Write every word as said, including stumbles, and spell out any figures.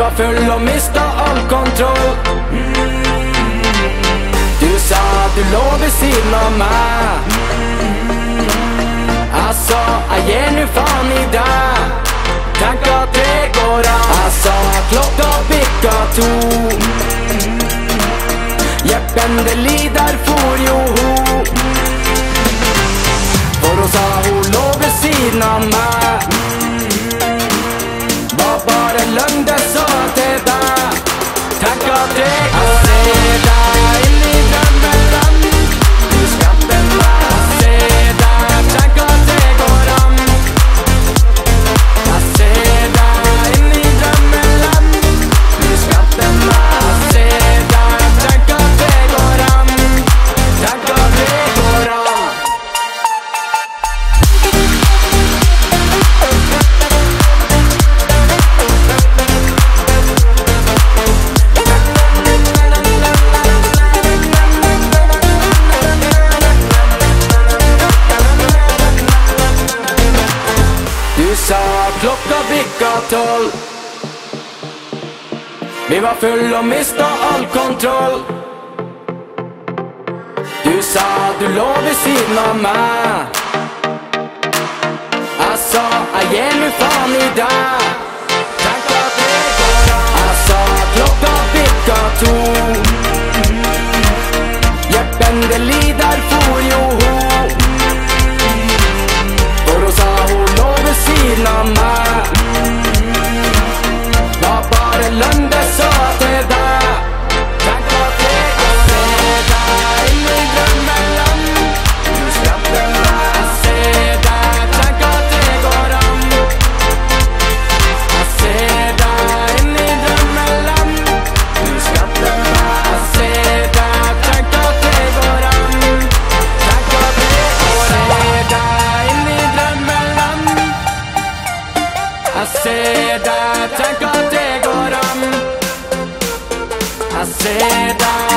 var full og mistet all kontroll. Du sa du lå ved siden av meg. Jeg sa jeg gir nu faen i deg. Tenk at det går an. Jeg sa klokka bikka to. Jepp, endelig der for jo hun. For hun sa hun lå ved siden av meg. Var bare løgn det sa til deg. Tenk at det går an. Jeg ser deg inn i drømmeland. Du skapte meg. Jeg ser deg, tenk at det går an. Jeg ser deg inn i drømmeland. Du skapte meg. Jeg ser deg, tenk at det går an. Tenk at det går an. Du sa klokka bikka tolv. Vi var full og mistet all kontroll. Du sa du lå ved siden av meg. Jeg sa jeg gir nu faen i deg. Tenk at det går an. Jeg sa klokka bikka to. Jepp, endelig der for jo hun. For hun sa hun lå ved siden av meg. Var bare løgn det sa til deg. Tenk at det går an. Jeg ser deg inn i drømmeland. Du skapte meg. Jeg ser deg, tenk at det går an. Jeg ser deg inn i drømmeland. Du skapte meg. Jeg ser deg, tenk at det går an. Tenk at det går an. Jeg ser deg inn i drømmeland. Jeg ser deg, tenk at det går an. Jeg ser deg.